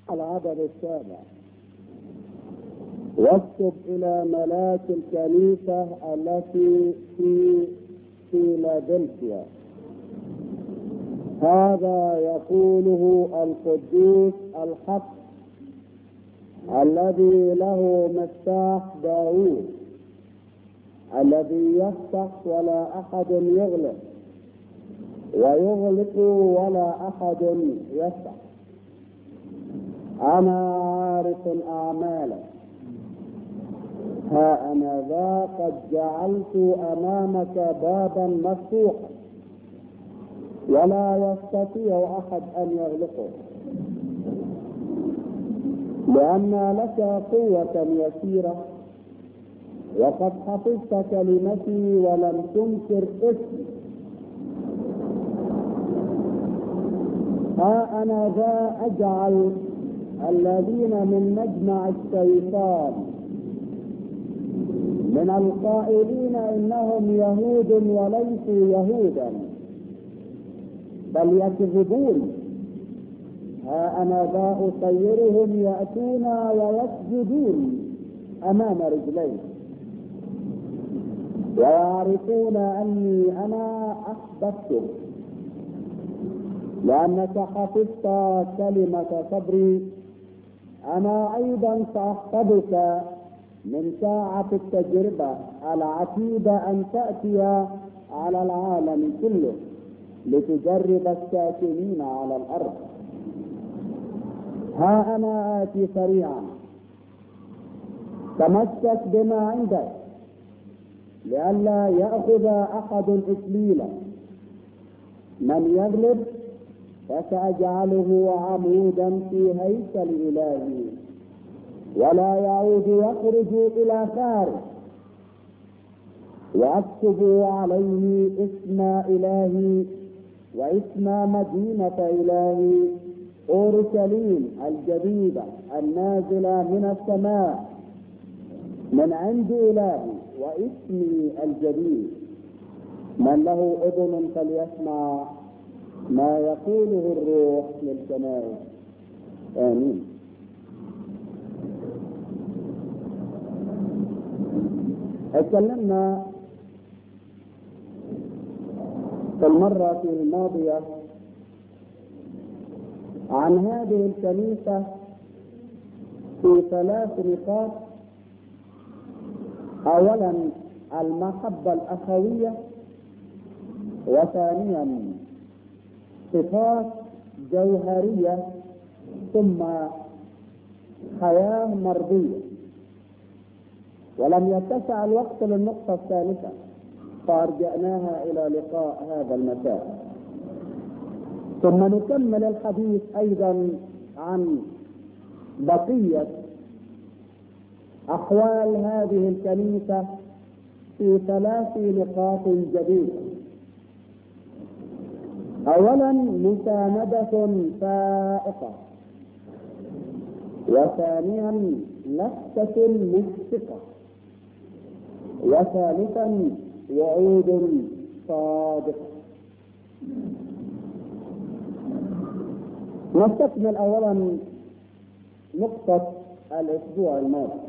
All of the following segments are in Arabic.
العدد 7. واكتب إلى ملاك الكنيسة التي في فيلادلفيا: هذا يقوله القدوس الحق الذي له مفتاح داوود، الذي يفتح ولا أحد يغلق، ويغلق ولا أحد يفتح. أنا عارف أعمالك، ها أنا ذا قد جعلت أمامك بابا مفتوحا ولا يستطيع أحد أن يغلقه، لأن لك قوة يسيرة، وقد حفظت كلمتي ولم تنكر اسمي. ها أنا ذا أجعل الذين من مجمع الشيطان من القائلين إنهم يهود وليسوا يهودا بل يكذبون، ها أنا ذا أصيرهم يأتون ويسجدون أمام رجلي، ويعرفون أني أنا أحببتهم، لأنك حفظت كلمة صبري. أنا أيضا سأحفظك من ساعة التجربة العتيدة أن تأتي على العالم كله لتجرب الساكنين على الأرض. ها أنا آتي سريعا، تمسك بما عندك لئلا يأخذ أحد إكليلا. من يغلب فسأجعله عمودا في هيكل إلهي، ولا يعود يخرج إلى خارج، وأكتب عليه اسم إلهي واسم مدينة إلهي أورشليم الجديدة النازلة من السماء من عند إلهي، واسمي الجديد. من له أذن فليسمع ما يقوله الروح للكنائس. آمين. اتكلمنا في المرة الماضية عن هذه الكنيسة في 3 نقاط. أولا المحبة الأخوية، وثانيا صفات جوهرية، ثم حياة مرضية. ولم يتسع الوقت للنقطة الثالثة فأرجعناها إلى لقاء هذا المساء. ثم نكمل الحديث أيضا عن بقية أحوال هذه الكنيسة في 3 نقاط جديدة. أولا مساندة فائقة، وثانيا لفتة مشفقة، وثالثا وعود صادقة. نستكمل أولا نقطة الأسبوع الماضي: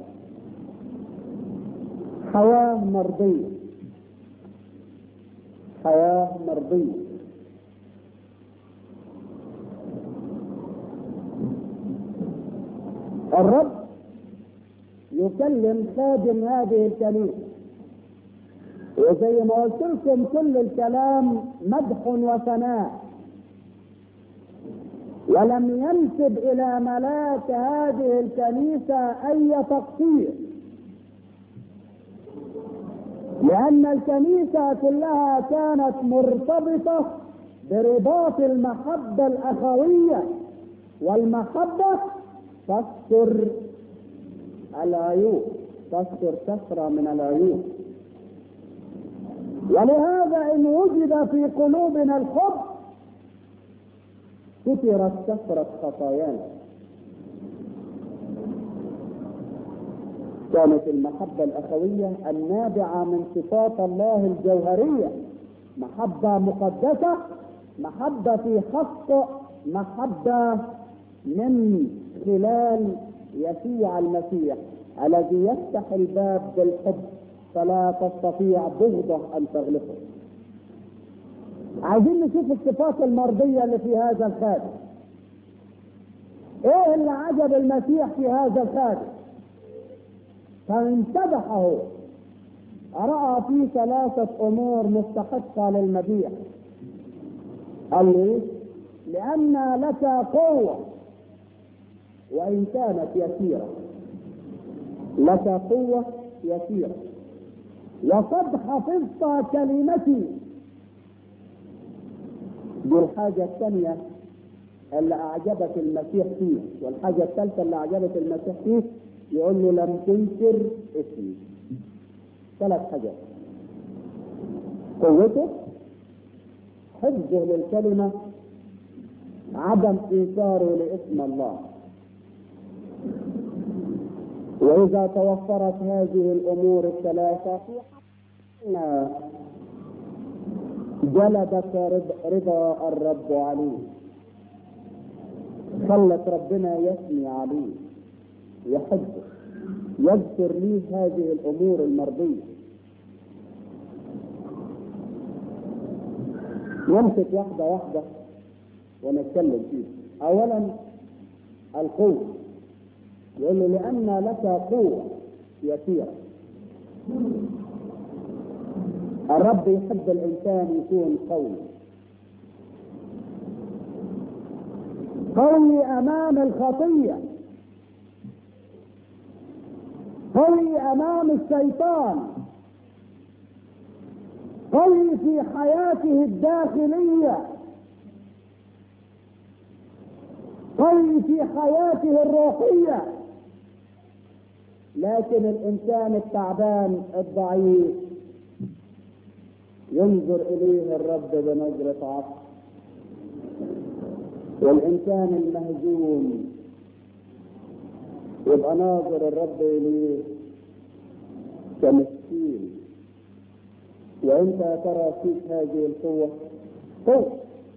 حياة مرضية. حياة مرضية. الرب يكلم خادم هذه الكنيسة، وزي ما قلت لكم كل الكلام مدح وثناء، ولم ينسب إلى ملاك هذه الكنيسة أي تقصير، لأن الكنيسة كلها كانت مرتبطة برباط المحبة الأخوية، والمحبة تستر العيوب، تستر كثرة من العيوب. ولهذا إن وجد في قلوبنا الحب سترت كثرة خطايانا. كانت المحبة الأخوية النابعة من صفات الله الجوهرية، محبة مقدسة، محبة في حق، محبة من خلال يسوع المسيح الذي يفتح الباب بالحب فلا تستطيع بغضه ان تغلقه. عايزين نشوف الصفات المرضية اللي في هذا الخادم. ايه اللي عجب المسيح في هذا الخادم؟ فامتدحه، رأى فيه 3 امور مستحقة للمديح. قال لي لأن لك قوة وإن كانت يسيرة، لك قوة يسيرة، وقد حفظت كلمتي. دي الحاجة الثانية اللي أعجبت المسيح فيه. والحاجة الثالثة اللي أعجبت المسيح فيه يقول له لم تنكر اسمي. 3 حاجات: قوته، حفظه للكلمة، عدم إنكاره لاسم الله. وإذا توفرت هذه الأمور الثلاثة في حقنا جلبت رضا الرب عليه، خلت ربنا يثني عليه، يحبه، يذكر لي هذه الأمور المرضية. نمسك واحدة واحدة ونتكلم فيها. أولا القوة، يقول له لأن لك قوة يسيرة. الرب يحب الإنسان يكون قوي، قوي أمام الخطية، قوي أمام الشيطان، قوي في حياته الداخلية، قوي في حياته الروحية. لكن الإنسان التعبان الضعيف ينظر إليه الرب بنظرة عطف، والإنسان المهزوم يبقى ناظر الرب إليه كمسكين. وأنت يا ترى فيك هذه القوة؟ قوة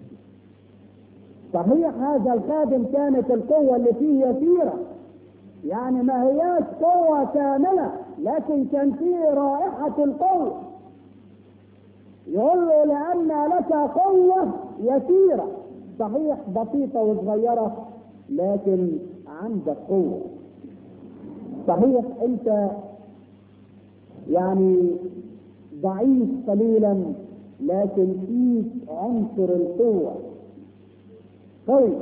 صحيح. هذا الخادم كانت القوة اللي فيه يسيرة، يعني ما هياش قوة كاملة، لكن كان فيه رائحة القوة. يقول له لأن لك قوة يسيرة، صحيح بسيطة وصغيرة لكن عندك قوة. صحيح أنت يعني ضعيف قليلا لكن فيك عنصر القوة قوي.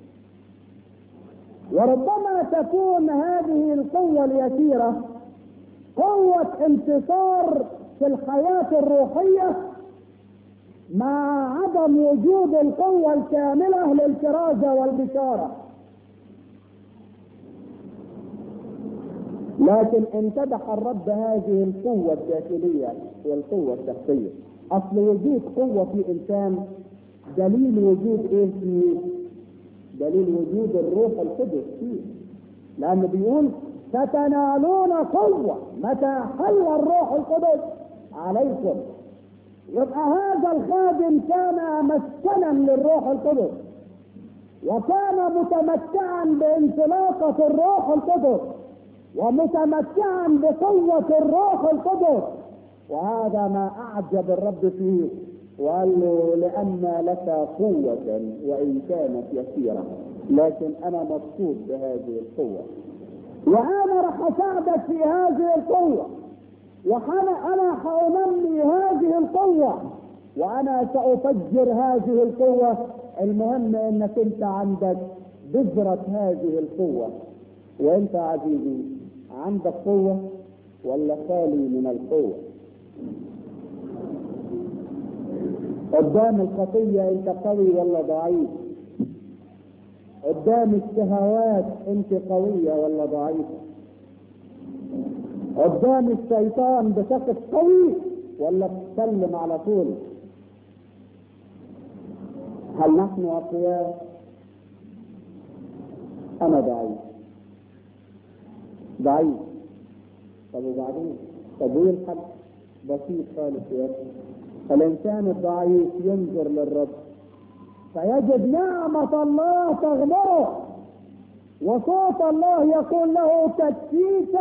وربما تكون هذه القوة اليسيرة قوة انتصار في الحياة الروحية مع عدم وجود القوة الكاملة للكرازة والبشارة. لكن امتدح الرب هذه القوة الداخلية والقوة الشخصية. أصل وجود قوة في إنسان دليل وجود إيه فيه؟ دليل وجود الروح القدس فيه، لأنه بيقول ستنالون قوة متى حل الروح القدس عليكم. يبقى هذا الخادم كان مسكنا للروح القدس، وكان متمتعا بانطلاقة الروح القدس، ومتمتعا بقوة الروح القدس. وهذا ما أعجب الرب فيه، وقال له لأن لك قوة وإن كانت يسيرة، لكن أنا مبسوط بهذه القوة، وأنا راح أساعدك في هذه القوة، وأنا حأنمي هذه القوة، وأنا سأفجر هذه القوة. المهم أنك أنت عندك بذرة هذه القوة. وأنت عزيزي عندك قوة ولا خالي من القوة؟ قدام الخطية انت قوي ولا ضعيف؟ قدام الشهوات انت قوية ولا ضعيفة؟ قدام الشيطان بتقف قوي ولا بتسلم على طول؟ هل نحن أقوياء؟ أنا ضعيف. طب وبعدين؟ طب ايه الحل؟ بسيط خالص يا أخي. الإنسان الضعيف ينظر للرب فيجد نعمة الله تغمره، وصوت الله يقول له تكفيك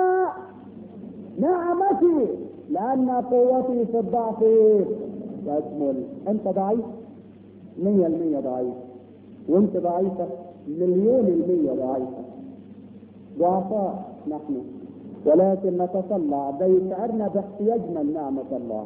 نعمتي لأن قوتي في الضعف تكمل. أنت ضعيف 100% ضعيف، وأنت ضعيفة 1,000,000% ضعيفة، ضعفاء نحن، ولكن نتطلع بيشعرنا باحتياجنا لنعمة الله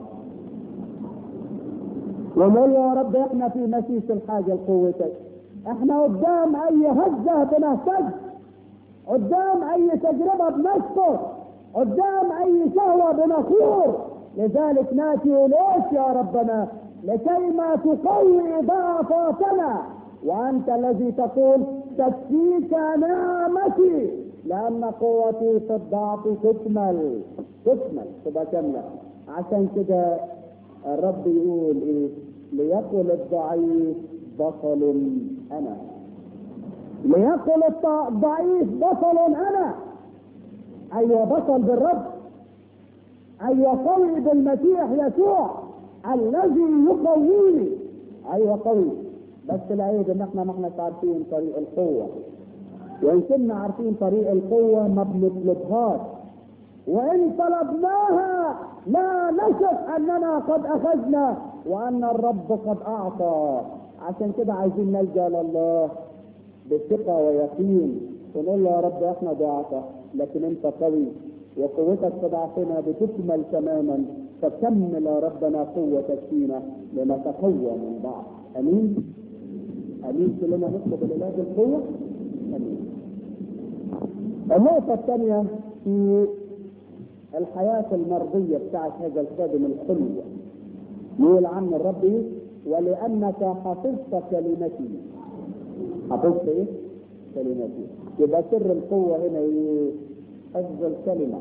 ونقول يا رب احنا في مسيس الحاجة لقوتك. احنا قدام اي هزة بنهتز، قدام اي تجربة بنشكر، قدام اي شهوة بنخور، لذلك ناتي اليك يا ربنا لكي ما تقوي ضعفاتنا، وانت الذي تقول تكفيك نعمتي لان قوتي في الضعف تكمل تبقى كاملة. عشان كده الرب يقول ايه؟ ليقل الضعيف بطل انا، ليقل الضعيف بطل انا. ايوه بطل بالرب، ايوه قوي بالمسيح يسوع الذي يقويني، ايوه قوي. بس العيب ان احنا ما احناش عارفين طريق القوه، وان كنا عارفين طريق القوه ما بنطلبهاش، وان طلبناها لا نثق اننا قد اخذنا وان الرب قد اعطى. عشان كده عايزين نلجا لله بثقه ويقين ونقول له يا رب احنا ضعفاء لكن انت قوي، وقوتك في ضعفنا بتكمل تماما، فكمل يا ربنا قوتك فينا لنتقوى من بعض. امين امين. كلنا نطلب العلاج القوه. امين. النقطه الثانيه في الحياة المرضية بتاعت هذا الخادم الحلو، يقول عن الرب ولأنك حفظت كلمتي. حفظت ايه؟ كلمتي. يبقى سر القوة هنا ايه؟ حفظ الكلمة.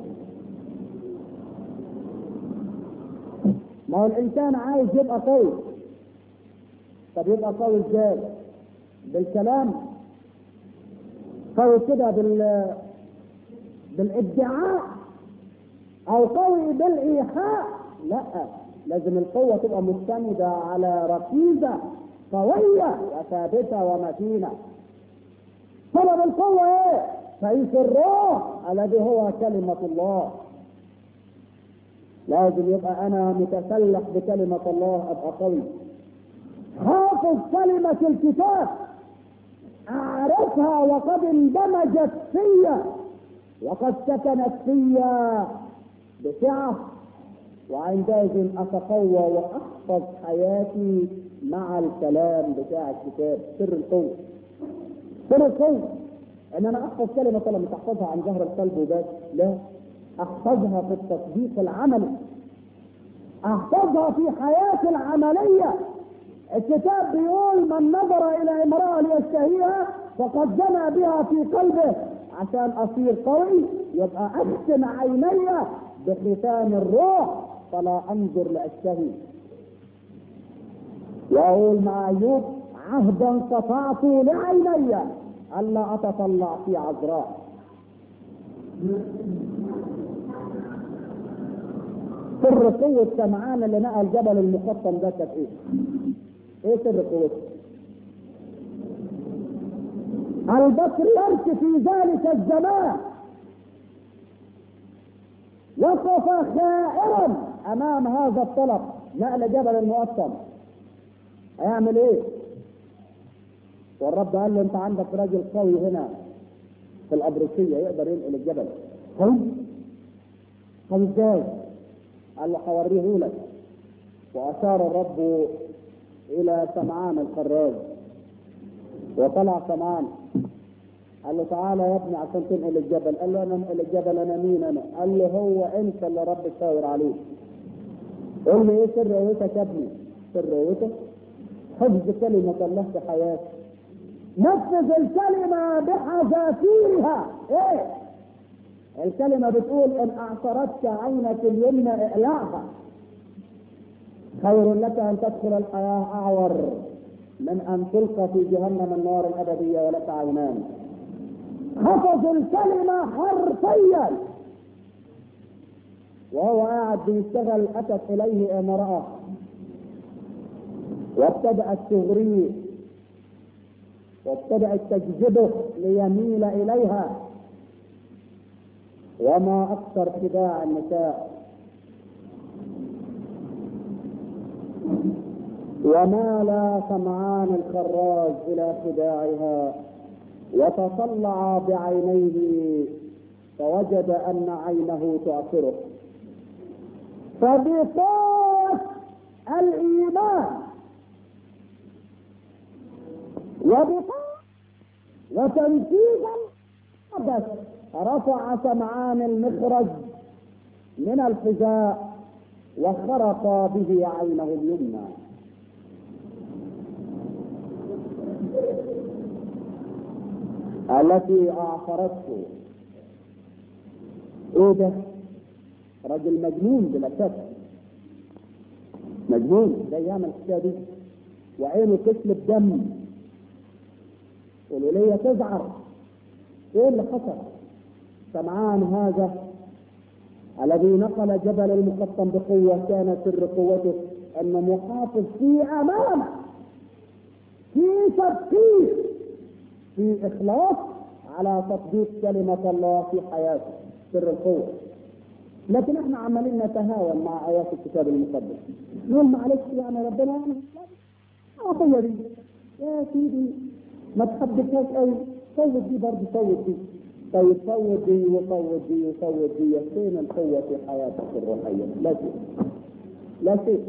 ما هو الإنسان عايز يبقى قوي، طب يبقى قوي ازاي؟ بالكلام؟ قوي كده بالادعاء؟ او قوي بالايحاء؟ لا، لازم القوة تبقى مستندة على ركيزة قوية وثابتة ومتينة. طلب القوة ايه؟ فإيش الروح الذي هو كلمة الله. لازم يبقى انا متسلح بكلمة الله ابقى قوي، حافظ كلمة الكتاب، اعرفها وقد اندمجت فيا وقد سكنت فيا بسعة، وعندئذ اتقوى واحفظ حياتي مع الكلام بتاع الكتاب. سر القوة، سر القوة ان انا احفظ كلمة الله، مش احفظها عن ظهر القلب وبس، لا، احفظها في التطبيق العملي، احفظها في حياتي العملية. الكتاب بيقول من نظر الى امرأة ليشتهيها فقد زنى بها في قلبه. عشان اصير قوي يبقى اختم عيني بختام الروح فلا انظر لاشتهي. واقول مع ايوب عهدا قطعت لعيني الا اتطلع في عذراء. سر قوة سمعان اللي نقل جبل المقطم ده كانت ايه؟ ايه سر قوته؟ البطريرك في ذلك الزمان وقف خائرا امام هذا الطلب، نقل جبل المقطم. هيعمل ايه؟ والرب قال له انت عندك راجل قوي هنا في الابرصية يقدر ينقل الجبل. قوي؟ قوي ازاي؟ قال له هوريه لك. واشار الرب الى سمعان الخراج، وطلع سمعان قال له تعالى يا ابني عشان تنقل الجبل. قال له انا انقل الجبل؟ انا مين انا؟ قال له هو انت اللي رب تشاور عليه. قول لي ايه سر قوتك يا ابني؟ سر قوتك حفظ كلمة الله في حياتك، نفذ الكلمة بحذافيرها. ايه الكلمة بتقول؟ ان اعصرتك عينك اليمنى اقلعها، خير لك ان تدخل الحياة اعور من ان تلقى في جهنم النار الابدية ولك عينان. حفظ الكلمة حرفيا. وهو قاعد بيشتغل اتت اليه امرأة وابتدأت تغريه وابتدأت تجذبه ليميل إليها. وما أكثر خداع النساء، ومال سمعان الخراج إلى خداعها وتطلع بعينيه فوجد أن عينه تعصره. فبقوة الإيمان وتنفيذا بس رفع سمعان المخرج من الحذاء وخرق به عينه اليمنى. التي أعصرته. ايه ده؟ رجل مجنون بلا شك، مجنون ده يعمل الحكايه دي وعينه تسلب دم والولية تزعر. ايه اللي حصل؟ سمعان هذا الذي نقل جبل المقطم بقوة كان سر قوته انه محافظ في امانة، في تدقيق، في اخلاص على تطبيق كلمة الله في حياته، سر القوة. لكن احنا عمالين نتهاون مع ايات الكتاب المقدس، نقول معلش يعني ربنا عطية دي يا سيدي ما تحبكهاش قوي، صوت دي برضه صوت دي، طيب صوت دي وصوت دي وصوت دي، فين القوة في حياتك الروحية؟ لا شيء، لا شيء،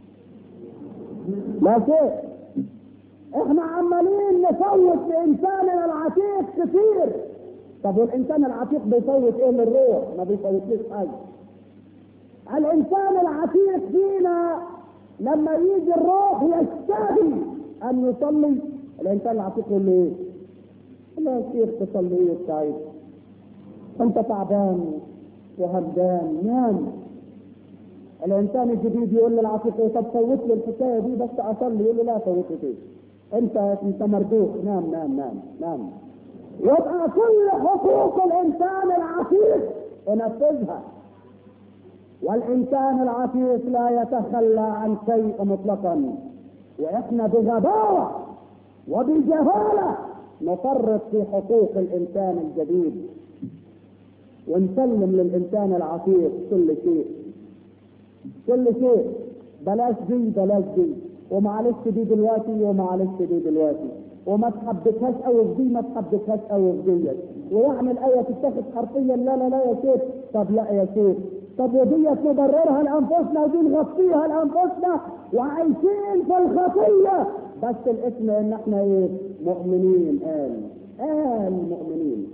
لا شيء. احنا عمالين نفوت لانساننا العتيق كثير. طب والانسان العتيق بيفوت ايه للروح؟ ما بيفوتليش حاجه. الانسان العتيق فينا لما يجي الروح يشتهي ان يصلي، الانسان العتيق يقول له ايه؟ لا يا شيخ تصلي ايه بتاعي؟ انت تعبان وهمدان نام. الانسان الجديد يقول للعتيق ايه؟ طب فوت لي الحكايه دي بس اصلي. يقول له لا فوت لي، انت مردوح، نام نام نام نام. يبقى كل حقوق الانسان العتيق ينفذها، والانسان العتيق لا يتخلى عن شيء مطلقا. واحنا بغباوه وبجهاله نفرط في حقوق الانسان الجديد ونسلم للانسان العتيق كل شيء، كل شيء. بلاش دي بلاش دي، ومعلش دي دلوقتي ومعلش دي دلوقتي، وما تحبكهاش قوي في دي، ما تحبكهاش قوي في دي. ويعني الايه تتاخد حرفيا، لا لا لا يا شيخ. طب لا يا شيخ، طب وديت نبررها لانفسنا ودي نغطيها لانفسنا وعايشين في الخطيه، بس الاسم ان احنا ايه؟ مؤمنين. قال مؤمنين،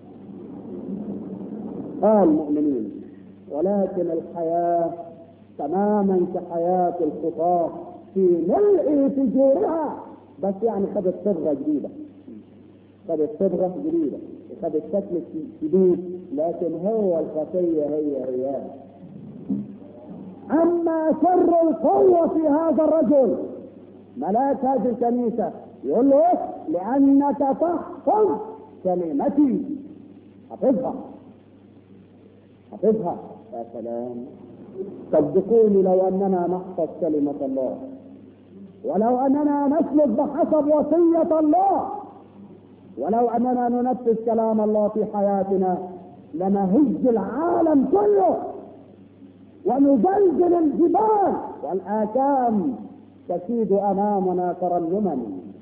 قال مؤمنين، ولكن الحياه تماما كحياه الخطاه في ملء فجورها، بس يعني خدت صبغه جديده، خدت صبغه جديده، خدت شكل جديد، لكن هو الخطيه هي. اما سر القوه في هذا الرجل، ملاك هذه الكنيسه يقول له ايه؟ لانك تحفظ كلمتي. حفظها، حفظها. يا سلام، صدقوني لو اننا نحفظ كلمه الله، ولو اننا نسلك بحسب وصيه الله، ولو اننا ننفذ كلام الله في حياتنا، لنهز العالم كله ونزلزل الجبال والاكام تسيد امامنا ترنما،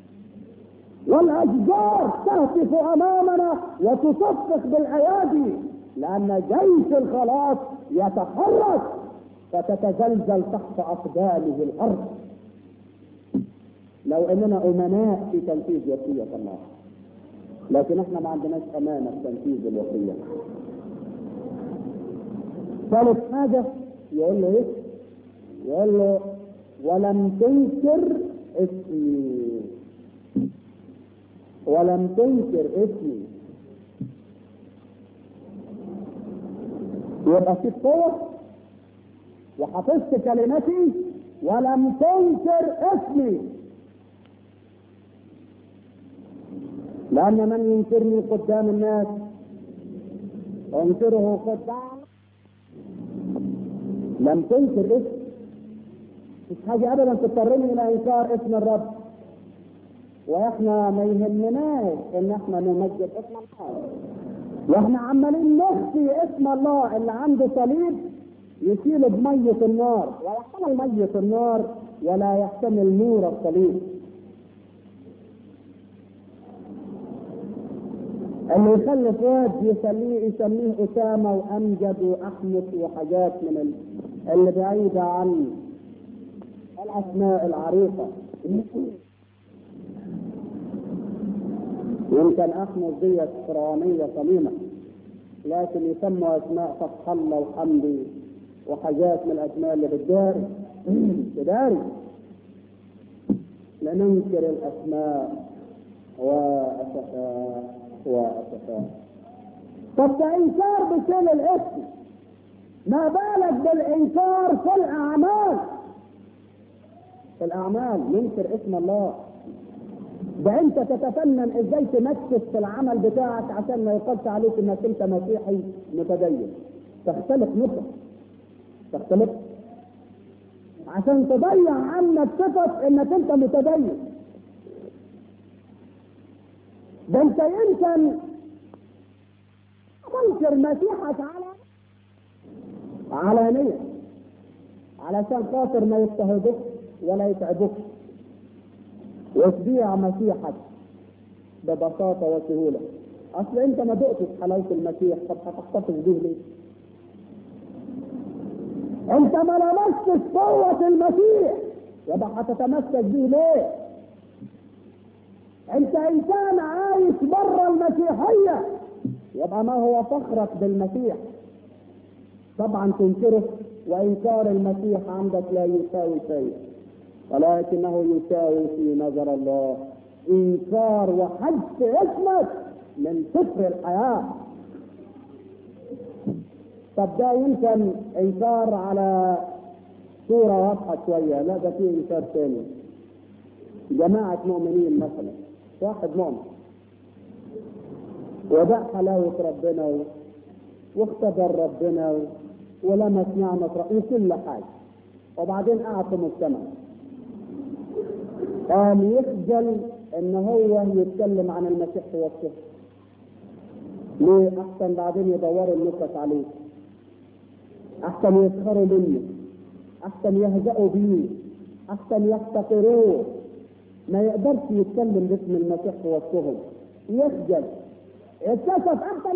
والاشجار تهتف امامنا وتصفق بالايادي، لان جيش الخلاص يتحرك فتتزلزل تحت اقدامه الارض. لو اننا امناء في تنفيذ وصيه الله، لكن احنا ما عندناش امانه في تنفيذ الوصيه. ثالث حاجه يقول له ايه؟ يقول له ولم تنكر اسمي، ولم تنكر اسمي. يبقى في قوه وحفظت كلمتي ولم تنكر اسمي، لأن من ينكرني قدام الناس أنكره قدام. لم تنكر اسم، مش حاجة أبدا تضطرني إلى إنكار اسم الرب. واحنا ما يهمناش ان احنا نمجد اسم الله، واحنا عمالين نخفي اسم الله. اللي عنده صليب يشيله بمية النار، ويحتمل مية النار ولا يحتمل نور الصليب. اللي يخلف واد يسميه أسامة وأمجد وأحمد وحاجات من اللي بعيدة عن الأسماء العريقة. يمكن أحمد ديت فرعونية صميمة، لكن يسموا أسماء فتح الله وحمدي وحاجات من الأسماء اللي بالداري بداري. لننكر الأسماء وأسفاء. طب ده إنكار بشيل الاسم، ما بالك بالإنكار في الأعمال؟ في الأعمال ننكر اسم الله. ده أنت تتفنن إزاي تنكس في العمل بتاعك عشان ما يقالش عليك إنك أنت مسيحي متدين. تختلف نصف، تختلف عشان تضيع عنك صفة إنك أنت متدين. ده أنت يمكن تنكر مسيحك علانية علشان خاطر ما يضطهدوك ولا يتعبوك، وتبيع مسيحك ببساطة وسهولة. أصل أنت ما دقتش حلاوة المسيح، طب هتحتفظ به ليه؟ أنت ما لمستش قوة المسيح، يبقى هتتمسك به ليه؟ أنت إنسان عايش بره المسيحية، يبقى ما هو فخرك بالمسيح؟ طبعا تنكره، وإنكار المسيح عندك لا يساوي شيء، ولكنه يساوي في نظر الله إنكار وحذف اسمك من سفر الحياة. طب ده يمكن إنكار على صورة واضحة شوية، لا ده فيه إنكار ثاني. جماعة مؤمنين مثلا، واحد مؤمن وباع حلاوة ربنا واختبر ربنا ولمس نعمة ربنا وكل حاجة، وبعدين قعد في مجتمع قام يخجل ان هو يتكلم عن المسيح في وسطه. ليه؟ احسن بعدين يدوروا النكت عليه، احسن يسخروا منه، احسن يهزأوا بيه، احسن يحتقروه. ما يقدرش يتكلم باسم المسيح في وسطهم، يخجل، يتكسف احسن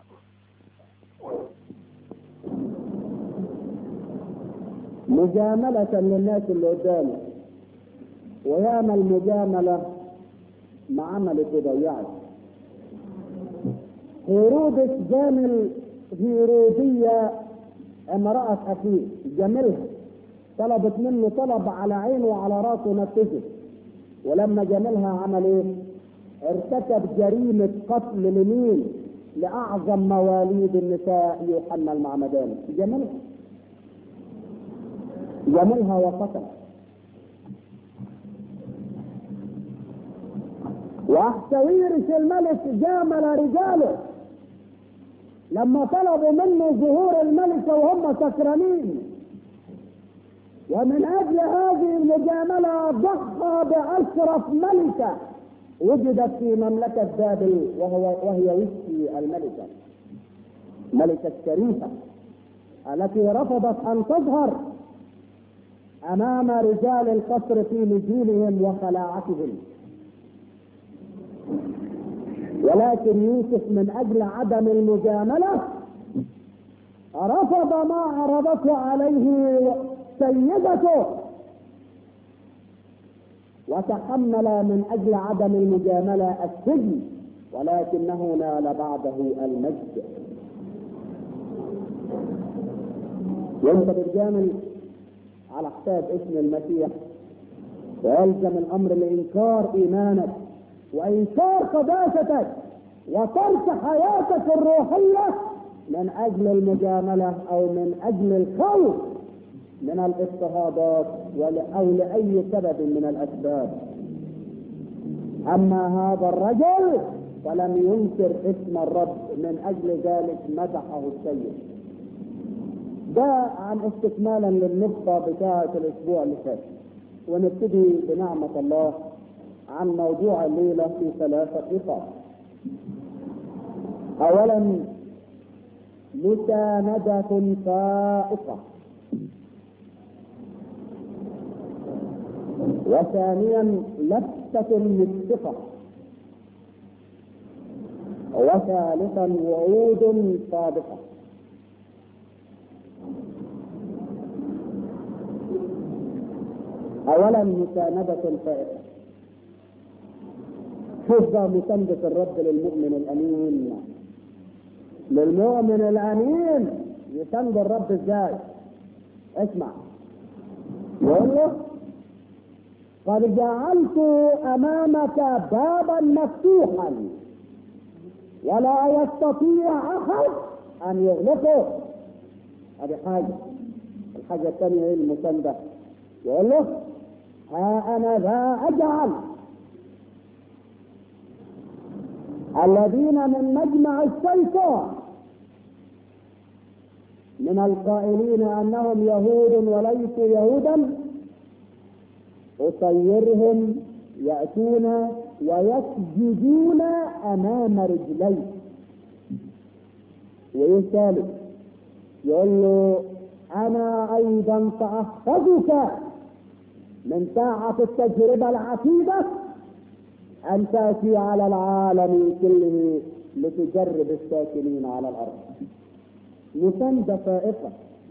مجاملة للناس اللي قدامه، ويعمل مجاملة ما عملت وضيعت. هيرودس جامل هيرودية امرأة أخيه، جاملها، طلبت منه طلب على عينه وعلى راسه نفذه، ولما جاملها عمل ايه؟ ارتكب جريمة قتل لمين؟ لأعظم مواليد النساء يوحنا المعمداني. جاملها وقتل. وأحشاويرش الملك جامل رجاله لما طلبوا منه ظهور الملكة وهم سكرانين، ومن أجل هذه المجاملة ضحى بأشرف ملكة وجدت في مملكة بابل، وهي وشي الملكة الشريفة التي رفضت أن تظهر أمام رجال القصر في نزولهم وخلاعتهم. ولكن يوسف من أجل عدم المجاملة رفض ما عرضته عليه سيدته، وتحمل من أجل عدم المجاملة السجن، ولكنه نال بعده المجد. وانت بتجامل على حساب اسم المسيح، ويلزم الأمر لإنكار إيمانك وإنكار قداستك وترك حياتك الروحية من أجل المجاملة أو من أجل الخوف من الاضطهادات أو لأي سبب من الأسباب. أما هذا الرجل فلم ينكر اسم الرب، من أجل ذلك مدحه السيد. ده عن استكمالا للنقطة بتاعة الأسبوع اللي فات، ونبتدي بنعمة الله عن موضوع الليلة في 3 نقاط. أولا مساندة فائقة، وثانيا لفتة مشفقة، وثالثا وعود صادقة. اولا مساندة فائقة. شوف مساندة الرب للمؤمن الامين. للمؤمن الامين يساند الرب ازاي؟ اسمع، يقول له قد جعلت امامك بابا مفتوحا ولا يستطيع احد ان يغلقه. هذه حاجة. الحاجة الثانية هي المساندة. يقول له ها انا ذا اجعل الذين من مجمع الشيطان من القائلين انهم يهود وليسوا يهودا اصيرهم ياتون ويسجدون امام رجلي. وايه ثالث؟ يقول له انا ايضا ساحفظك من ساعة التجربة العتيدة ان تاتي على العالم كله لتجرب الساكنين على الارض. مساندة فائقة،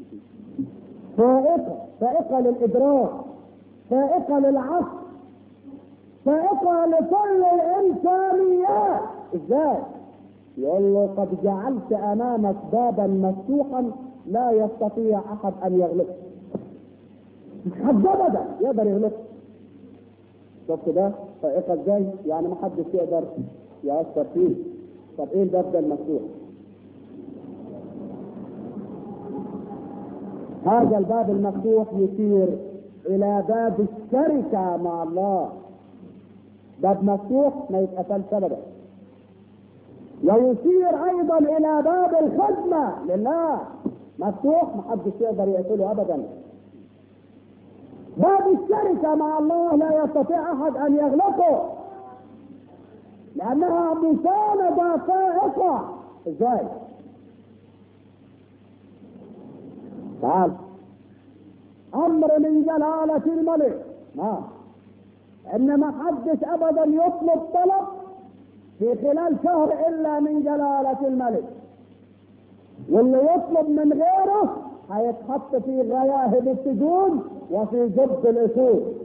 فائقة للادراك، فائقة للعقل، فائقة لكل الامكانيات. ازاي؟ يقول له قد جعلت امامك بابا مفتوحا لا يستطيع احد ان يغلقه. حد ابدا يقدر يغلقه. شفت ده فائقة ازاي؟ يعني ما حدش يقدر يأثر فيه. طب ايه الباب ده المفتوح؟ هذا الباب المفتوح يشير الى باب الشركة مع الله. باب مفتوح ما يتقفلش ابدا. ويشير ايضا الى باب الخدمة لله مفتوح، ما حدش يقدر يقفله ابدا. باب الشركة مع الله لا يستطيع احد ان يغلقه لانها مساندة فائقة. ازاي؟ تعال، امر من جلالة الملك ان ما حدش ابدا يطلب طلب في خلال شهر الا من جلالة الملك، واللي يطلب من غيره هيتحط في غياهب السجون وفي جب الاسود.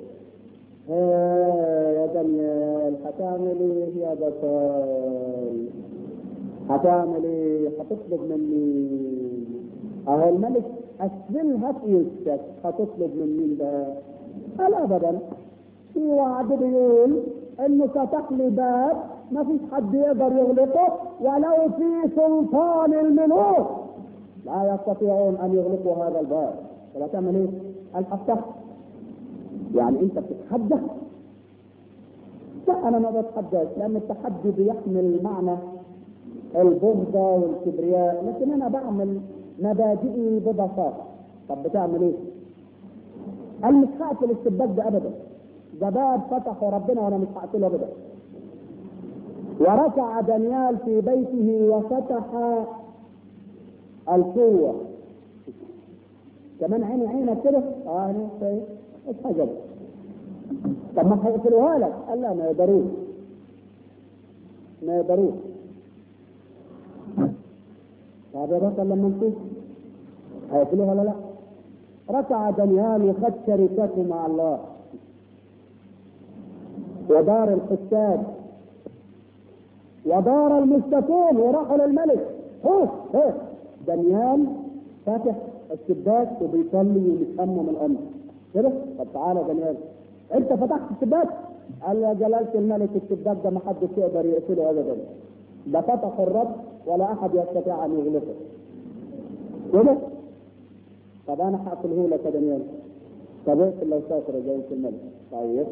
يا دانيال هتعمل ايه يا بطل؟ هتعمل ايه؟ هتطلب مني؟ اهو الملك اسفلها في وشك، هتطلب من مين ده؟ قال ابدا، في وعد بيقول انه فتح لي باب ما فيش حد يقدر يغلقه ولو في سلطان الملوك لا يستطيعون ان يغلقوا هذا الباب. طب هتعمل ايه؟ قال افتح. يعني انت بتتحدى؟ لا، انا ما بتحداش، لان التحدي بيحمل معنى البغضة والكبرياء، لكن انا بعمل مبادئي ببساطة. طب بتعمل ايه؟ قال مش هقفل الشباك ده ابدا، ده باب فتحه ربنا وانا مش هقفله ابدا. وركع دانيال في بيته وفتح القوة. كمان عينك كده مش حاجة. طب ما هيقفلوها لك؟ قال لا، ما يقدروش. طب يا بطل لما نشوف هيقفلوها ولا لا؟ ركع دانيال وخد شركته مع الله ودار الحساد ودار المشتكون وراحوا للملك. دانيال فاتح الشباك وبيصلي وبيتأمم الامر كده. طب تعالى دانيال، انت فتحت الشباك؟ قال يا جلالة الملك الشباك ده ما حدش يقدر يقفله ابدا، ده فتح الرب ولا احد يستطيع ان يغلقه كده. طب انا هقفله لك يا دانيال. طب اقفل لو شاطر يا جلالة الملك. طيب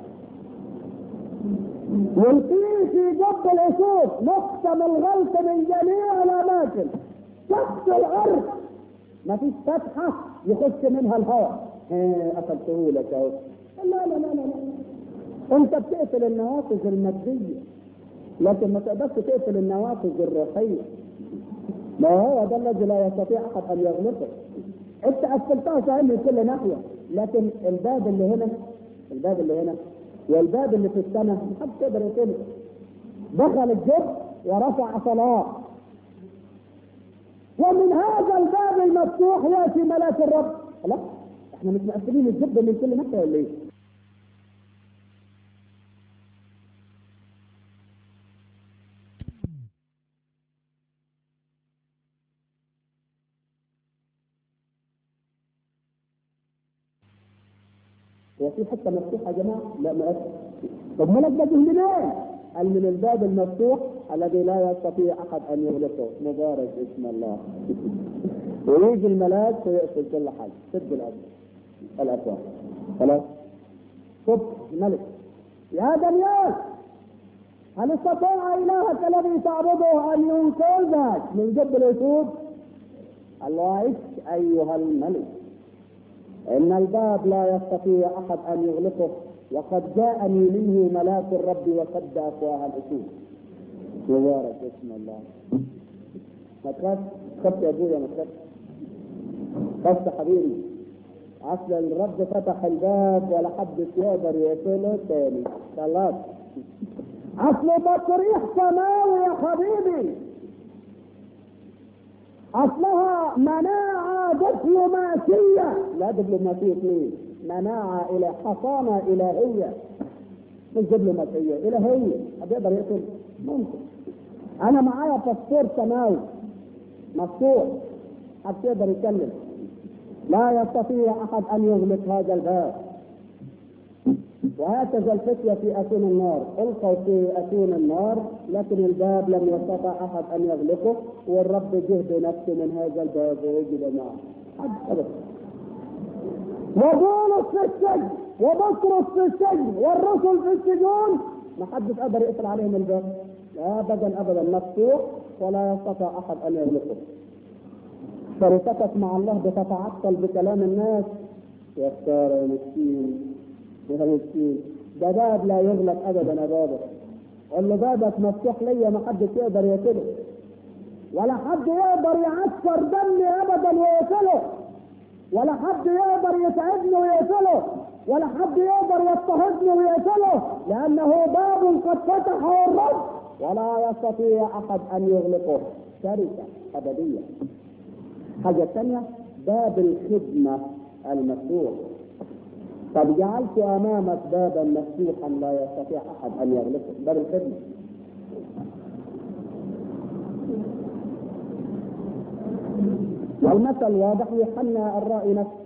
والقيه في جب الاسود، مقسم الغلط من جميع الاماكن، تحت الارض ما فيش فتحه يخش منها الهواء. قفلته لك اهو. لا لا لا لا انت بتقتل النوافذ الماديه لكن ما تقدرش تقتل النوافذ الروحيه. ما هو ده الذي لا يستطيع احد ان يغلقه. انت قفلتها صحيح من كل ناحيه، لكن الباب اللي هنا والباب اللي في السماء محدش يقدر يقتله. دخل الجب ورفع صلاه، ومن هذا الباب المفتوح ياتي ملاك الرب. لا، احنا مش مقفلين الجب من كل ناحيه ولا ايه؟ هو في حته مفتوحه يا جماعه؟ لا، ما أفهم. طب ملك ده جه منين؟ قال من الباب المفتوح الذي لا يستطيع احد ان يغلقه. مبارك اسم الله. ويجي الملاك ويقفل كل حاجه، سد الابواب. خلاص. صبح الملك: يا دانيال، هل استطاع الهك الذي تعبده ان ينقذك من جب الاسود؟ الله: ايها الملك، إن الباب لا يستطيع أحد أن يغلقه، وقد جاءني منه ملاك الرب وسد أفواه الأسود. مبارك اسم الله. ما تخافش، خفت يا أبويا، ما تخافش. خفت حبيبي، أصل الرب فتح الباب ولا حد يقدر يقفله تاني. خلاص. أصل تصريح سماوي يا حبيبي، اصلها مناعة دبلوماسية. لا دبلوماسية ليه؟ مناعة الى حصانة الهية، مش دبلوماسية، الهية. حد يقدر يقتل؟ ممكن. انا معايا باسبور سماوي مفتوح، حد يقدر يتكلم؟ لا يستطيع احد ان يغلق هذا الباب. وهكذا الفتية في أتون النار، ألقوا في أتون النار لكن الباب لم يستطع أحد أن يغلقه، والرب جه بنفسه من هذا الباب ووجد معه. وبولس في السجن، وبطرس في السجن، والرسل في السجون، ما حدش قدر يقفل عليهم الباب. أبدا أبدا، مفتوح ولا يستطيع أحد أن يغلقه. شركتك مع الله بتتعطل بكلام الناس. يا خسارة يا مسكين يا مسكين، ده باب لا يغلق ابدا يا بابا. قال له: بابك مفتوح ليا، ما حدش يقدر يقفله، ولا حد يقدر يعسكر دمي ابدا ويقفله، ولا حد يقدر يتعبني ويقفله، ولا حد يقدر يضطهدني ويقفله، لانه باب قد فتحه الرب ولا يستطيع احد ان يغلقه. شركه ابديه. حاجه ثانيه، باب الخدمه المفتوح. قد جعلت امامك بابا مفتوحا لا يستطيع احد ان يغلقه، باب الخدمه. والمثل واضح. يوحنا الرائي نفسه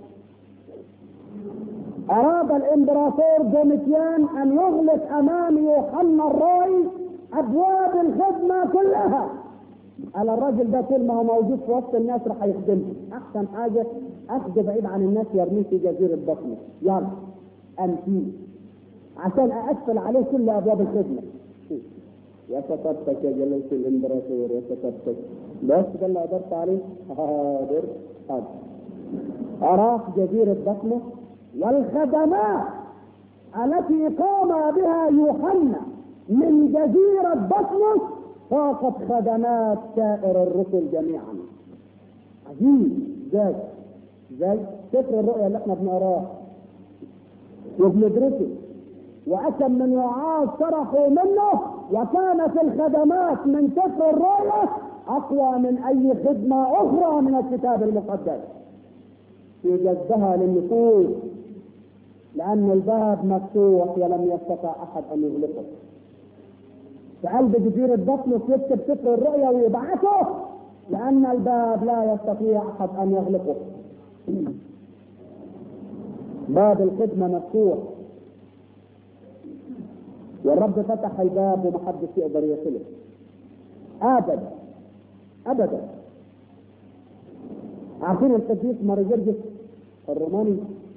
اراد الامبراطور دوميتيان ان يغلق امام يوحنا الرائي ابواب الخدمه كلها. قال: الراجل ده طول ما هو موجود في وسط الناس راح يخدمهم. احسن حاجه اخذه بعيد عن الناس، يرميه في جزيره بطنه، يلا امشي عشان اقفل عليه كل ابواب الخدمه. يا سترتك يا جلاله الامبراطور، يا سترتك. بس ده اللي قدرت عليه. حاضر حاضر. اراح جزيره بطنه، والخدمات التي قام بها يوحنا من جزيره بطنه فاقت خدمات سائر الرسل جميعا. عجيب. زي سفر الرؤيا اللي احنا بنقراه وبندرسه، وأكم من وعاظ شرحوا منه، وكانت الخدمات من سفر الرؤيا أقوى من أي خدمة أخرى من الكتاب المقدس في جذبها للنفوس، لأن الباب مفتوح ولم يستطع أحد أن يغلقه. في قلب جزيرة بطنس يكتب سفر الرؤيا ويبعثه، لأن الباب لا يستطيع أحد أن يغلقه. باب الخدمة مفتوح، والرب فتح الباب ومحدش يقدر يقفله ابدا ابدا. عارفين القديس مارجرجس الروماني؟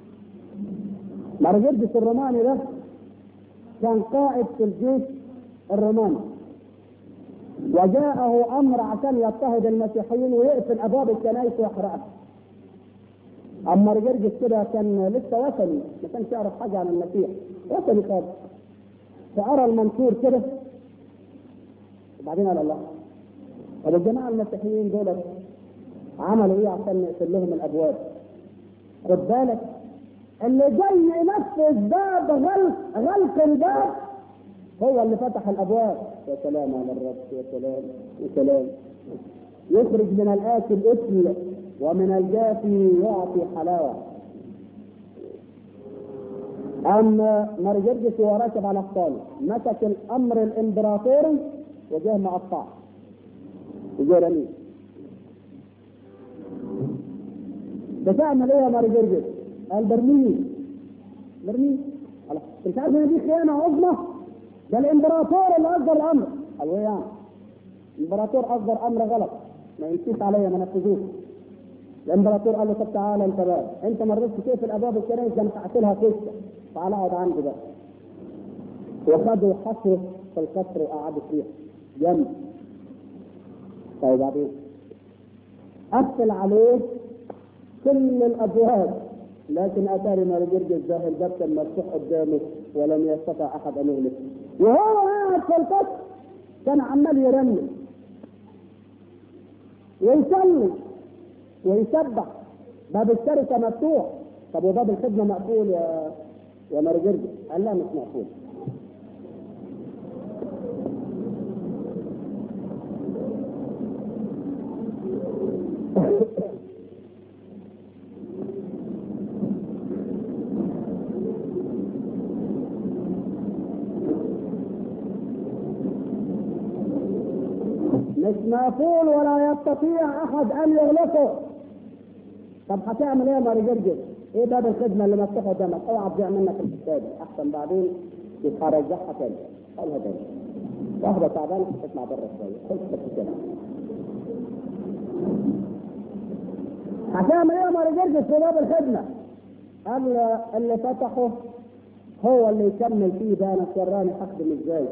مارجرجس الروماني ده كان قائد في الجيش الروماني، وجاءه امر عشان يضطهد المسيحيين ويقفل ابواب الكنائس ويحرقها. اما مارجرجس كده كان لسه وثني، ما كانش يعرف حاجه عن المسيح، وثني خالص. فأرى المنصور كده وبعدين قال الله، طب الجماعة المسيحيين دول عملوا ايه عشان نقفل لهم الابواب؟ خد بالك اللي جاي ينفذ باب غلق الباب هو اللي فتح الابواب. يا سلام على الرب، يا سلام يا سلام. يخرج من الاكل اكل ومن الجافي يعطي حلاوه. اما مرجرجس وهو راكب على حصانه مسك الامر الامبراطوري وجاه مقطع وجرميه. بتعمل ايه يا مرجرجس؟ قال برميه. انت عارف ان دي خيانه عظمى؟ ده الامبراطور اللي اصدر الامر. قال ايه يعني؟ الامبراطور اصدر امر غلط ما يمشيش عليا ما نفذوش. الامبراطور قال له طب تعالى انت بقى، انت ما رضيتش تقفل ابواب الكنائس، ده انا هقفلها كشة، تعالى اقعد عندي بقى. وخدوا حصره في القصر وقعدوا فيه جنب. طيب بعدين قفل عليه كل الابواب، لكن اتاري مرجرجس ده الباب كان مفتوح قدامه ولم يستطع احد ان يغلقه. وهو قاعد في القصر كان عمال يرنم ويصلي ويسبح، باب الشركه مفتوح. طب وباب الخدمه مقفول يا مرجرجس؟ قال لا مش مقفول. مش مقفول ولا يستطيع احد ان يغلقه. طب هتعمل ايه يا مرجرجس؟ ايه باب الخدمه اللي مفتوح قدامك؟ اوعى تضيع منك الحساب احسن بعدين يبقى رجعها تاني. قالها تاني واحده تعبانه تطلع بره شويه خلصت كده. هتعمل ايه يا مرجرجس في باب الخدمه؟ قال اللي فتحه هو اللي يكمل فيه، ده انا وراني هخدم ازاي.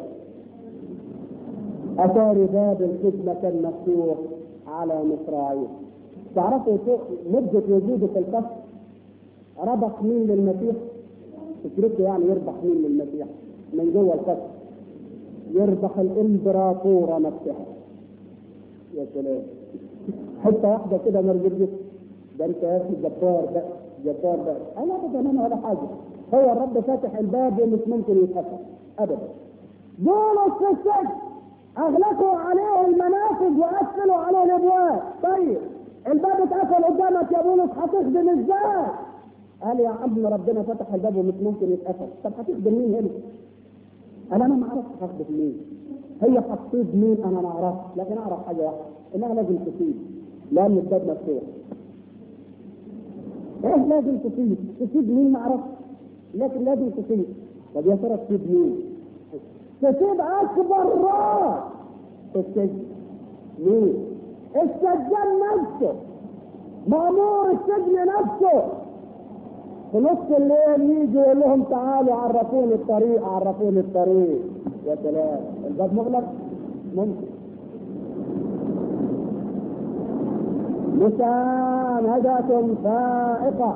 اتاري باب الخدمه كان مفتوح على مصراعيه. تعرفوا مدة وجوده في القصر ربح مين للمسيح؟ فكرته يعني يربح مين للمسيح من جوه القصر؟ يربح الامبراطورة نفسها. يا سلام، حتة واحدة كده مرجرجس، ده انت يا اخي جبار بقى جبار بقى. انا ابدا انا ولا حاجة، هو الرب فاتح الباب ومش ممكن يتقفل ابدا. دول في السجن اغلقوا عليه المنافذ وقفلوا عليه الابواب. طيب الباب اتقفل قدامك يا بولس هتخدم ازاي؟ قال يا عم ربنا فتح الباب ومش ممكن يتقفل. طب هتخدم مين هنا؟ قال انا ما اعرفش هخدم مين، هي هتصيب مين انا ما اعرفش، لكن اعرف حاجه واحده انها لازم تصيب لان الباب مفتوح. ايه لازم تصيب مين ما اعرفش، لكن لازم تصيب. طب يا ترى تصيب مين؟ تصيب اكبر راس في السجن. مين؟ السجان نفسه، مأمور السجن نفسه. في نص الليل يجي يقول لهم تعالوا عرفوني الطريق عرفوني الطريق. يا سلام، الباب مغلق؟ ممكن. مساندة فائقة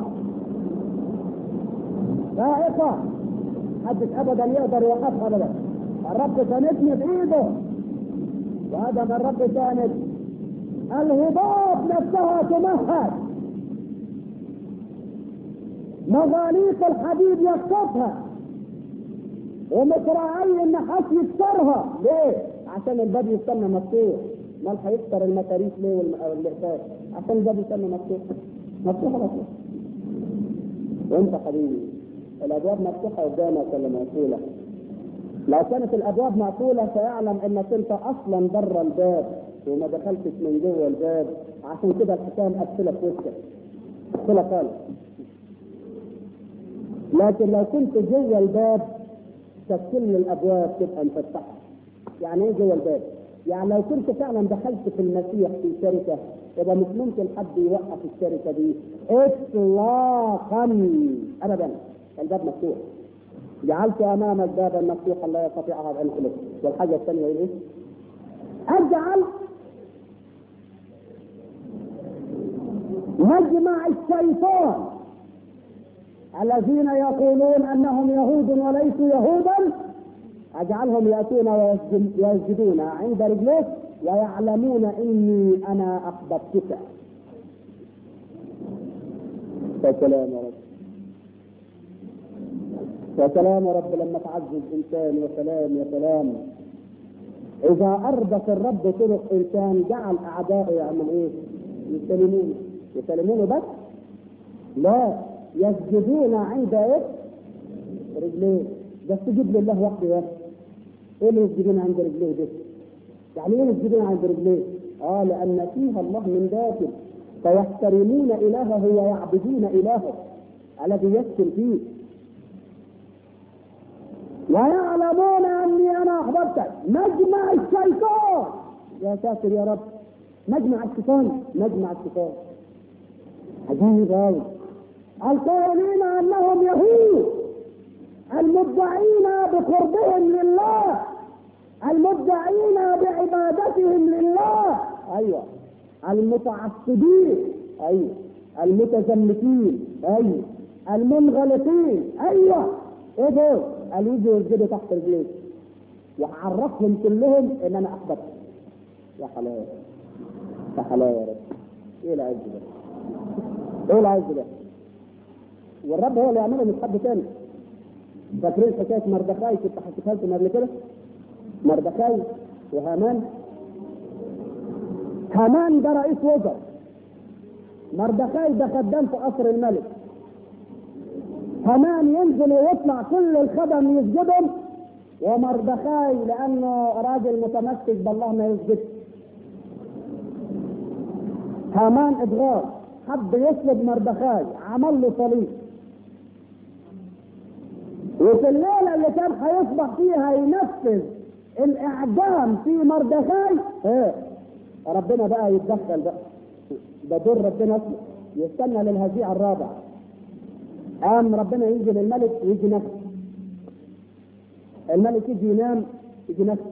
فائقة، محدش ابدا يقدر يوقفها ابدا. الرب ساندني بايده وهذا ما الرب ساند. الهضاب نفسها تمهد، مغاليق الحديد يقطفها ومصراعي النحاس يكسرها. ليه؟ عشان الباب يستنى مفتوح. امال هيكسر المتاريس ليه والاقفال؟ عشان الباب يستنى مفتوح مفتوح على طول. وانت حبيبي الابواب مفتوحه قدامك ولا مقفوله؟ لو كانت الابواب مقفوله سيعلم انك انت اصلا بره الباب وما دخلتش من جوه الباب، عشان كده الحكام قفله في وشك قفله خالص. لكن لو كنت جوه الباب كل الابواب تبقى مفتحه. يعني ايه جوه الباب؟ يعني لو كنت فعلا دخلت في المسيح في شركه يبقى مش ممكن حد يوقف الشركه دي اطلاقا ابدا. الباب مفتوح، جعلت امامك بابا مفتوحا لا يستطيع احد ان يغلقه. والحاجه الثانيه ايه؟ اجعل مجمع الشيطان الذين يقولون انهم يهود وليسوا يهودا، اجعلهم ياتون ويسجدون عند رجليك ويعلمون اني انا احببتك. يا سلام يا رب، يا سلام يا رب لما تعزز انسان. يا سلام يا سلام. اذا ارضت الرب طرق انسان جعل اعدائه يعمل ايه؟ يسلمونه بس؟ لا، يسجدون عند ايه؟ رجليه. ده السجود لله وحده يا اخي. ايه اللي يسجدون عند رجليه ده؟ يعني ايه يسجدون عند رجليه؟ لان فيها الله من داخل، فيحترمون الهه ويعبدون الهه الذي يسكن فيه، ويعلمون اني انا احببتك. مجمع الشيطان، يا ساتر يا رب، مجمع الشيطان، مجمع الشيطان عجيب قوي. القائلين انهم يهود، المدعين بقربهم لله، المدعين بعبادتهم لله، ايوه، المتعصبين، ايوه، المتزمتين، ايوه، المنغلقين، ايوه، ايه دول؟ قالوا يجوا يسجدوا تحت رجليك وعرفهم كلهم ان انا احببتك. يا حلاوه، يا حلاوه يا رب. ايه العز ده؟ ايه العز ده؟ والرب هو اللي يعمله مش حد تاني. فاكرين حكايه مردخاي؟ كنت حكيتها لكم قبل كده. مردخاي وهامان. هامان ده رئيس وزراء، مردخاي ده خدام في قصر الملك. هامان ينزل ويطلع كل الخدم يسجدهم، ومردخاي لانه راجل متمسك بالله ما يسجدش. هامان اضغاث، حب يسلب مردخاي، عمل له صليب. وفي الليله اللي كان هيصبح فيها ينفذ الاعدام في مردخاي، ربنا بقى يتدخل بقى. ده دور ربنا اصلا، يستنى للهزيع الرابع. قام ربنا ينزل الملك ويجي نفسه. الملك يجي ينام، يجي نفسه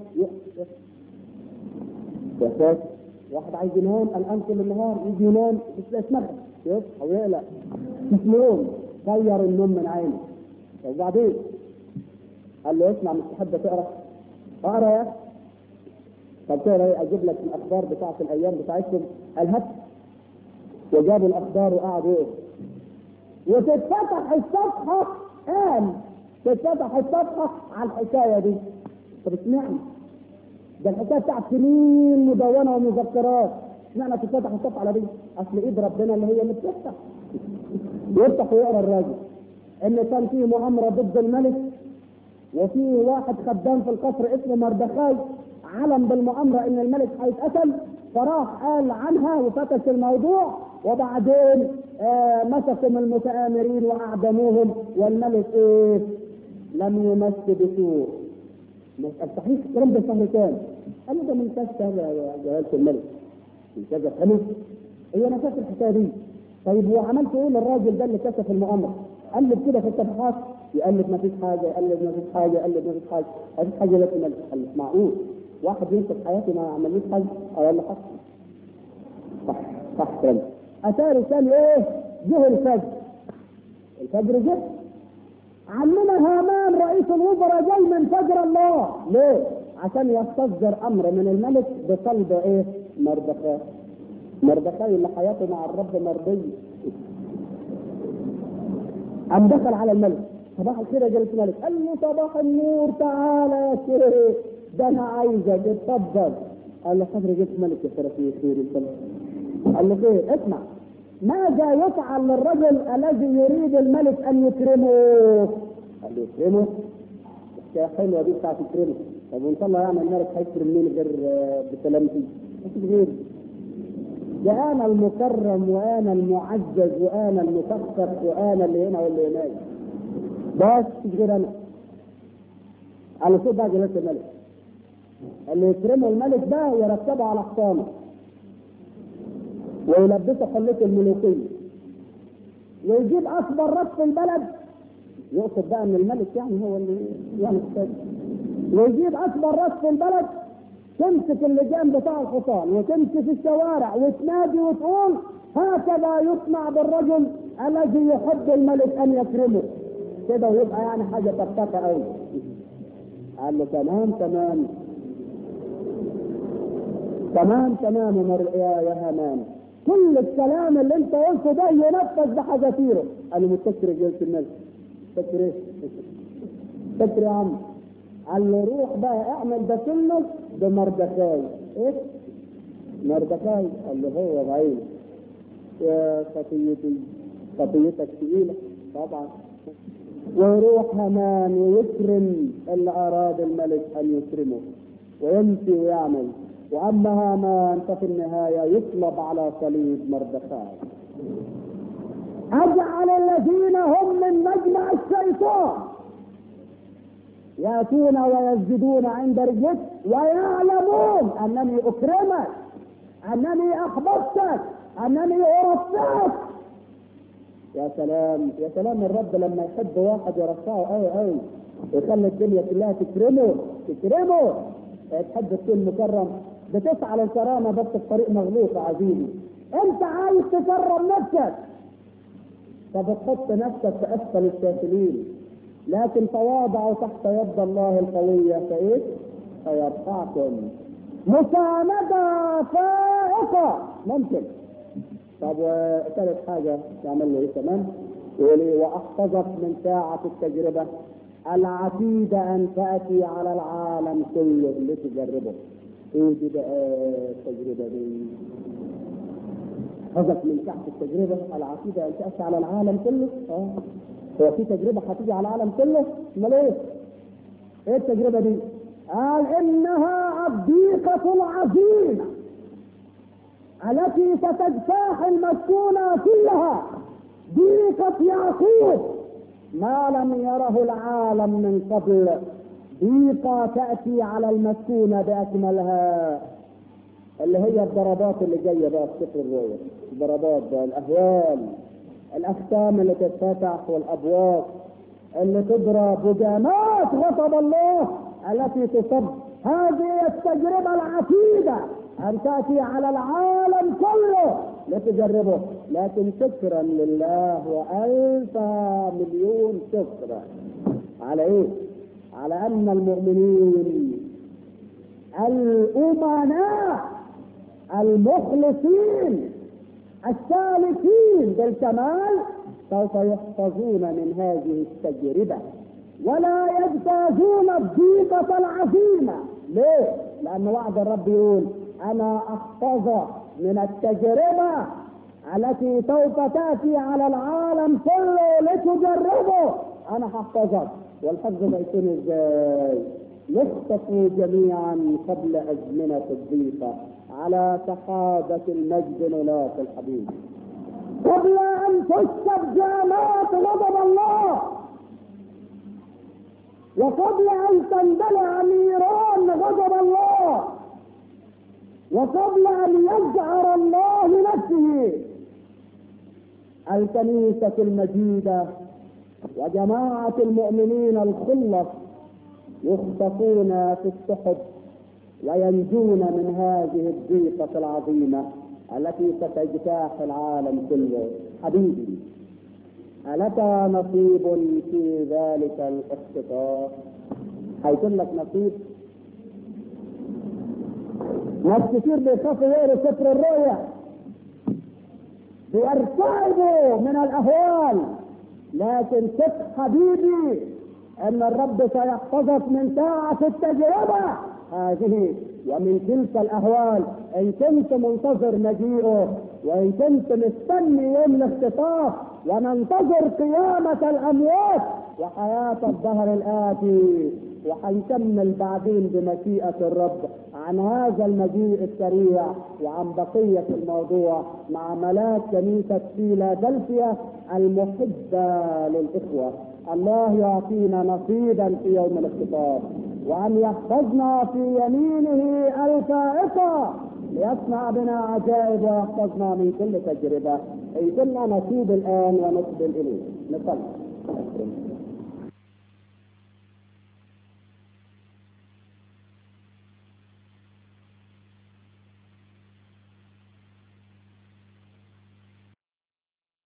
يا ساتر. واحد عايز ينام الان طول النهار، يجي ينام مش لاقي يصحى ويقلق، اسمه يوم غير النوم من عينه. وبعدين قال له اسمع، مش تحب تقرا؟ اقرا يا اخي. طب تقرا ايه؟ اجيب لك الاخبار بتاعت الايام بتاعتكم. قال هات. وجابوا الاخبار وقعدوا ايه؟ وتتفتح الصفحه، تتفتح الصفحه على الحكايه دي. طب اشمعنى؟ ده الحكايه بتاعت سنين مدونه ومذكرات، اشمعنى تتفتح الصفحه على دي؟ اصل ايد ربنا اللي هي اللي بتفتح. يفتح ويقرا الراجل ان كان فيه مؤامره ضد الملك، وفي واحد خدام في القصر اسمه مردخاي علم بالمؤامره ان الملك هيتقتل، فراح قال عنها وفتش الموضوع، وبعدين مسكوا المتآمرين واعدموهم، والملك لم يمس بسوء. صحيح الكلام ده شهر كام؟ قال له ده من كذا شهر يا جلاله الملك، من كذا سنه. هي انا فاكر الحكايه دي. طيب وعملت ايه للراجل ده اللي كشف المؤامره؟ قلب كده في الصفحات، يقلب ما فيش حاجه، يقلب ما فيش حاجه، يقلب ما فيش حاجه، ما فيش حاجه. لكن الملك قال معقول واحد يمسك حياتي ما عملوش حاجه؟ قال له صح صح كده. اتاري ثاني جه الفجر جه. عمنا هامان رئيس الوزراء جاي من فجر الله. ليه؟ عشان يستصدر امر من الملك بطلب مردخاي. مردخاي اللي حياته مع الرب مرضيه. قام دخل على الملك، صباح الخير يا جلاله الملك. قال له صباح النور، تعالى يا شيخ، ده انا عايزك اتفضل. قال له حضرتك جبت ملك يا شرفي خير انت. قال له خير، اسمع، ماذا يفعل للرجل الذي يريد الملك ان يكرمه؟ قال له يكرمه؟ يا حلوه دي بتاعت يكرمه. طب وان شاء الله يعني الملك هيكرم مين غير بسلامتي؟ مفيش غير ده انا المكرم وانا المعزز وانا المكسر وانا اللي هنا واللي هناك، بس مش غير انا. على صوت بقى جلاله الملك، اللي يكرمه الملك ده يرتبه على حصانه ويلبسه حلته الملوكيه ويجيب اكبر رب في البلد. يقصد بقى ان الملك يعني هو اللي يعني ويجيب اكبر رب في البلد، تمسك اللجان بتاع الحصان وتمشي في الشوارع وتنادي وتقول هكذا يصنع بالرجل الذي يحب الملك ان يكرمه كده، ويبقى يعني حاجه تفتقى قوي. قال له تمام تمام تمام تمام يا هامان، كل الكلام اللي انت قلته ده ينفذ بحذافيره. قال له متشكر يا جلالة الملك. متشكر ايه؟ متشكر يا عم. قال له روح بقى اعمل ده كله بمردخاي. ايه؟ مردخاي؟ قال له هو بعيد. يا خطيتي، خطيتك ثقيلة طبعا. ويروح هامان ويكرم اللي اراد الملك ان يكرمه ويمشي ويعمل. واما هامان ففي النهايه يصلب على صليب مردخاي. اجعل الذين هم من مجمع الشيطان ياتون ويسجدون عند رجلك ويعلمون انني اكرمك، انني احببتك، انني ارفعك. يا سلام يا سلام، الرب لما يحب واحد يرفعه قوي قوي ويخلي الدنيا كلها تكرمه. تحب تكون مكرم، بتسعى للكرامه بس الطريق مغلوط. عزيزي انت عايز تكرم نفسك فبتحط نفسك في اسفل السافلين، لكن تواضعوا تحت يد الله القويه فايه؟ فيرفعكم. مساندة فائقة ممكن. طب وثالث حاجة تعمل له ايه كمان؟ يقول ايه؟ واحفظك من ساعة التجربة العتيدة ان تأتي على العالم كله لتجربه. ايه دي بقى التجربة دي؟ احفظك من ساعة التجربة العتيدة ان تأتي على العالم كله. هو في تجربة هتيجي على العالم كله؟ امال ايه؟ ايه التجربة دي؟ قال انها الضيقة العظيمة التي ستجتاح المسكونة كلها، ضيقة يعقوب ما لم يره العالم من قبل. ضيقة تأتي على المسكونة بأكملها، اللي هي الضربات اللي جاية بقى في سفر الرؤيا. الضربات بقى، الأهوال، الأختام اللي تتفتح والأبواب اللي تضرب، وجامات غضب الله التي تصب. هذه التجربة العتيدة أن تأتي على العالم كله لتجربه. لكن شكرا لله وألف مليون شكرا على إيه؟ على أن المؤمنين الأمناء المخلصين السالكين بالكمال سوف يحفظون من هذه التجربة ولا يجتازون الضيقة العظيمة. ليه؟ لأن وعد الرب يقول أنا أحفظك من التجربة التي سوف تأتي على العالم كله لتجربه. أنا هحفظك. والحفظ ده يكون ازاي؟ يخطفوا جميعا قبل أزمنة الضيقة على سحابة المجد ملاك الحبيب، قبل أن تسكب جامات غضب الله، وقبل أن تندلع نيران غضب الله، وقبل أن يجعر الله لنفسه. الكنيسة المجيدة وجماعة المؤمنين الخلص يخطفون في السحب وينجون من هذه الضيقة العظيمة التي ستجتاح العالم كله. حبيبي، ألك نصيب في ذلك الاختطاف؟ هيكون لك نصيب. ناس كتير بيخافوا يقروا سفر الرؤيا، بيرتعبوا من الأهوال، لكن ثق حبيبي ان الرب سيحفظك من ساعة التجربة هذه ومن تلك الاهوال. ان كنت منتظر مجيئه، وان كنت مستني يوم الاختطاف، وننتظر قيامة الاموات وحياة الدهر الاتي، وحنكمل بعدين بمشيئة الرب عن هذا المجيء السريع وعن بقية الموضوع مع ملاك كنيسة فيلادلفيا المحبة للإخوة. الله يعطينا نصيبا في يوم الاختطاف، وأن يحفظنا في يمينه الفائقة ليصنع بنا عجائب ويحفظنا من كل تجربة. يكون لنا نصيب الآن ونقبل إليه. نصلي.